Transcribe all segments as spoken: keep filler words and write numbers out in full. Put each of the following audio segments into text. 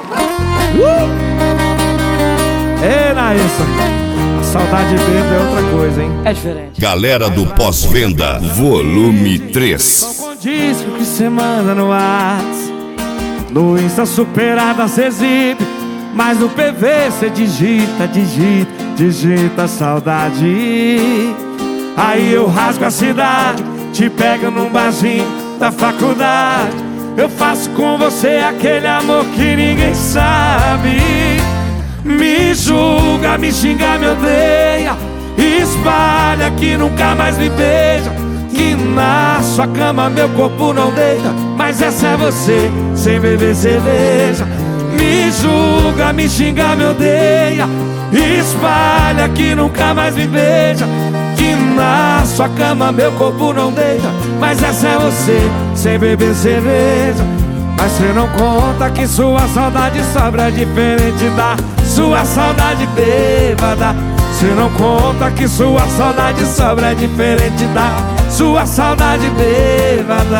Uh! Ei, Naissa, a saudade bêbada é outra coisa, hein? É diferente. Galera do Pós-Venda, volume três. Só com disco que cê manda no WhatsApp, no Insta superada cê exibe, mas no P V cê digita, digita, digita saudade. Aí eu rasgo a cidade, te pego num barzinho da faculdade. Eu faço com você aquele amor que ninguém sabe. Me julga, me xinga, me odeia, espalha que nunca mais me beija, que na sua cama meu corpo não deita, mas essa é você, sem beber cerveja. Me julga, me xinga, me odeia, espalha que nunca mais me beija, que na sua cama meu corpo não deita, mas essa é você, sem beber cerveja. Mas cê não conta que sua saudade sobra diferente da sua saudade bêbada. Cê não conta que sua saudade sobra diferente da sua saudade bêbada.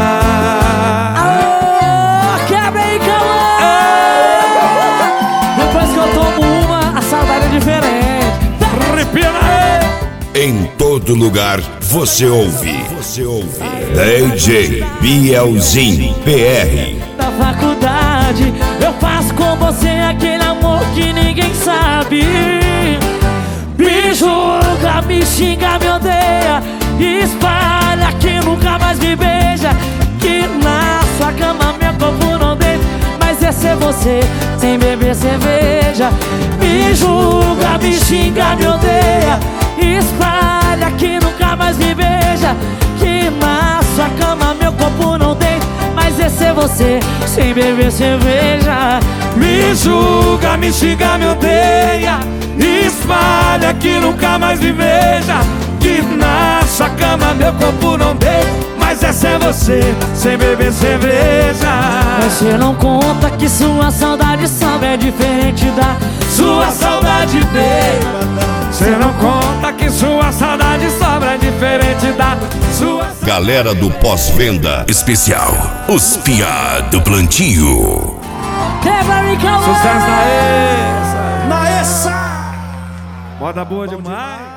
Aô, quebra aí, calma! Depois que eu tomo uma, a saudade é diferente. Arrepia aí! Em todo lugar você ouve. Você ouve. D J Bielzinho P R. Da faculdade, eu faço com você aquele amor que ninguém sabe. Me julga, me xinga, me odeia, espalha que nunca mais me beija, que na sua cama meu corpo não deita, mas esse é você, sem beber cerveja. Me julga, me xinga, me odeia, espalha que nunca mais me beija, que na sua cama meu corpo não deita, mas esse é você, sem beber cerveja. Me julga, me xinga, me odeia, espalha que nunca mais me veja, que na sua cama meu corpo não deita, mas essa é você, sem beber cerveja. Você não conta que sua saudade sabe é diferente da sua saudade bêbada. Você não conta que sua saudade sobra diferente da sua. Galera do Pós-Venda especial, os piá do plantio. Sucesso na essa, na essa. Moda boa demais.